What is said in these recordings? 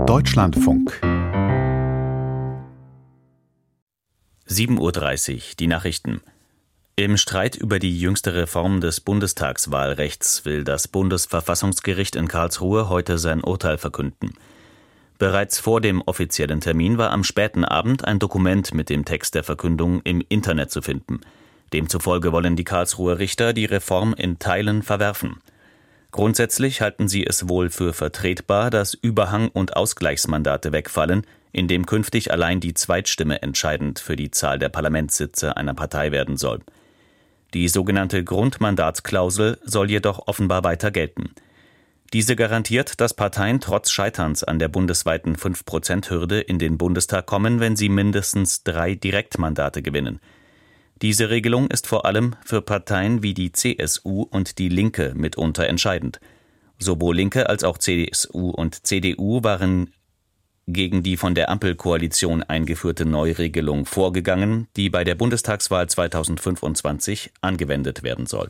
Deutschlandfunk 7:30 Uhr, die Nachrichten. Im Streit über die jüngste Reform des Bundestagswahlrechts will das Bundesverfassungsgericht in Karlsruhe heute sein Urteil verkünden. Bereits vor dem offiziellen Termin war am späten Abend ein Dokument mit dem Text der Verkündung im Internet zu finden. Demzufolge wollen die Karlsruher Richter die Reform in Teilen verwerfen. Grundsätzlich halten sie es wohl für vertretbar, dass Überhang- und Ausgleichsmandate wegfallen, indem künftig allein die Zweitstimme entscheidend für die Zahl der Parlamentssitze einer Partei werden soll. Die sogenannte Grundmandatsklausel soll jedoch offenbar weiter gelten. Diese garantiert, dass Parteien trotz Scheiterns an der bundesweiten 5%-Hürde in den Bundestag kommen, wenn sie mindestens 3 Direktmandate gewinnen. Diese Regelung ist vor allem für Parteien wie die CSU und die Linke mitunter entscheidend. Sowohl Linke als auch CSU und CDU waren gegen die von der Ampelkoalition eingeführte Neuregelung vorgegangen, die bei der Bundestagswahl 2025 angewendet werden soll.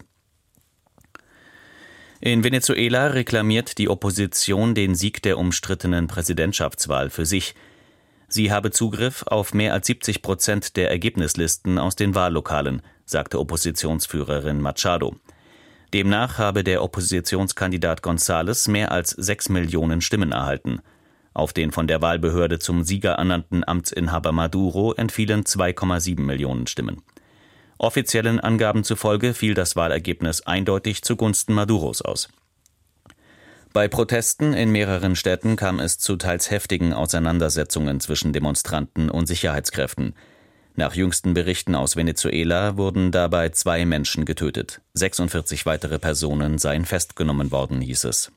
In Venezuela reklamiert die Opposition den Sieg der umstrittenen Präsidentschaftswahl für sich. Sie habe Zugriff auf mehr als 70% der Ergebnislisten aus den Wahllokalen, sagte Oppositionsführerin Machado. Demnach habe der Oppositionskandidat González mehr als 6 Millionen Stimmen erhalten. Auf den von der Wahlbehörde zum Sieger ernannten Amtsinhaber Maduro entfielen 2,7 Millionen Stimmen. Offiziellen Angaben zufolge fiel das Wahlergebnis eindeutig zugunsten Maduros aus. Bei Protesten in mehreren Städten kam es zu teils heftigen Auseinandersetzungen zwischen Demonstranten und Sicherheitskräften. Nach jüngsten Berichten aus Venezuela wurden dabei 2 Menschen getötet. 46 weitere Personen seien festgenommen worden, hieß es.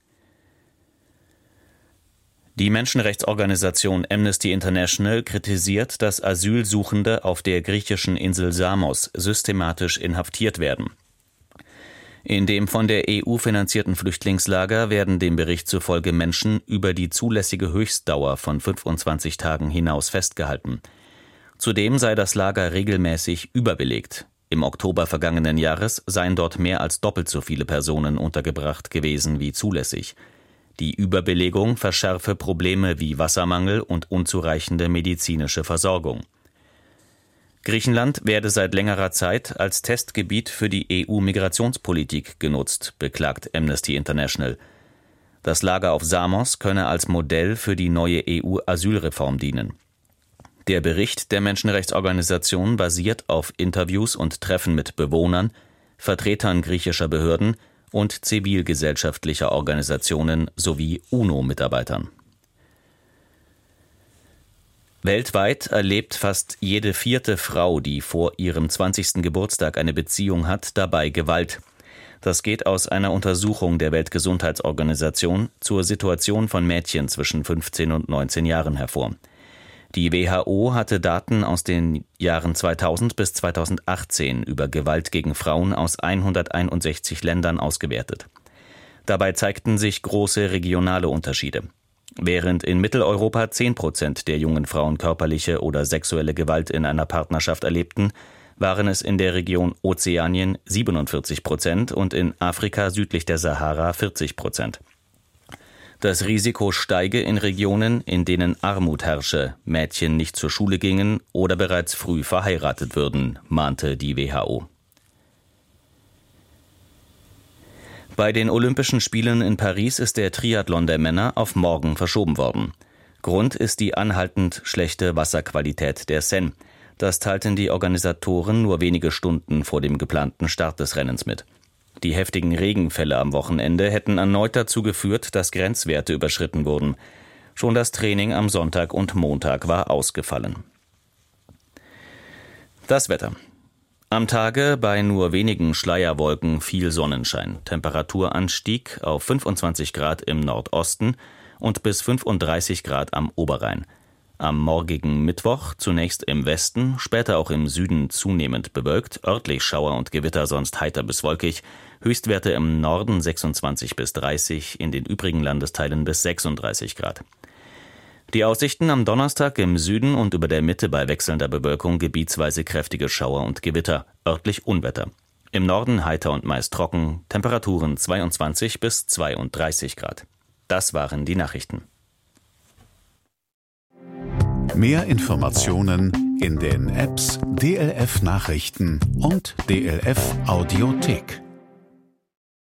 Die Menschenrechtsorganisation Amnesty International kritisiert, dass Asylsuchende auf der griechischen Insel Samos systematisch inhaftiert werden. In dem von der EU finanzierten Flüchtlingslager werden dem Bericht zufolge Menschen über die zulässige Höchstdauer von 25 Tagen hinaus festgehalten. Zudem sei das Lager regelmäßig überbelegt. Im Oktober vergangenen Jahres seien dort mehr als doppelt so viele Personen untergebracht gewesen wie zulässig. Die Überbelegung verschärfe Probleme wie Wassermangel und unzureichende medizinische Versorgung. Griechenland werde seit längerer Zeit als Testgebiet für die EU-Migrationspolitik genutzt, beklagt Amnesty International. Das Lager auf Samos könne als Modell für die neue EU-Asylreform dienen. Der Bericht der Menschenrechtsorganisation basiert auf Interviews und Treffen mit Bewohnern, Vertretern griechischer Behörden und zivilgesellschaftlicher Organisationen sowie UNO-Mitarbeitern. Weltweit erlebt fast jede 4. Frau, die vor ihrem 20. Geburtstag eine Beziehung hat, dabei Gewalt. Das geht aus einer Untersuchung der Weltgesundheitsorganisation zur Situation von Mädchen zwischen 15 und 19 Jahren hervor. Die WHO hatte Daten aus den Jahren 2000 bis 2018 über Gewalt gegen Frauen aus 161 Ländern ausgewertet. Dabei zeigten sich große regionale Unterschiede. Während in Mitteleuropa 10% der jungen Frauen körperliche oder sexuelle Gewalt in einer Partnerschaft erlebten, waren es in der Region Ozeanien 47% und in Afrika südlich der Sahara 40%. Das Risiko steige in Regionen, in denen Armut herrsche, Mädchen nicht zur Schule gingen oder bereits früh verheiratet würden, mahnte die WHO. Bei den Olympischen Spielen in Paris ist der Triathlon der Männer auf morgen verschoben worden. Grund ist die anhaltend schlechte Wasserqualität der Seine. Das teilten die Organisatoren nur wenige Stunden vor dem geplanten Start des Rennens mit. Die heftigen Regenfälle am Wochenende hätten erneut dazu geführt, dass Grenzwerte überschritten wurden. Schon das Training am Sonntag und Montag war ausgefallen. Das Wetter. Am Tage bei nur wenigen Schleierwolken viel Sonnenschein. Temperaturanstieg auf 25 Grad im Nordosten und bis 35 Grad am Oberrhein. Am morgigen Mittwoch zunächst im Westen, später auch im Süden zunehmend bewölkt, örtlich Schauer und Gewitter, sonst heiter bis wolkig. Höchstwerte im Norden 26 bis 30, in den übrigen Landesteilen bis 36 Grad. Die Aussichten am Donnerstag im Süden und über der Mitte bei wechselnder Bewölkung gebietsweise kräftige Schauer und Gewitter, örtlich Unwetter. Im Norden heiter und meist trocken, Temperaturen 22 bis 32 Grad. Das waren die Nachrichten. Mehr Informationen in den Apps DLF Nachrichten und DLF Audiothek.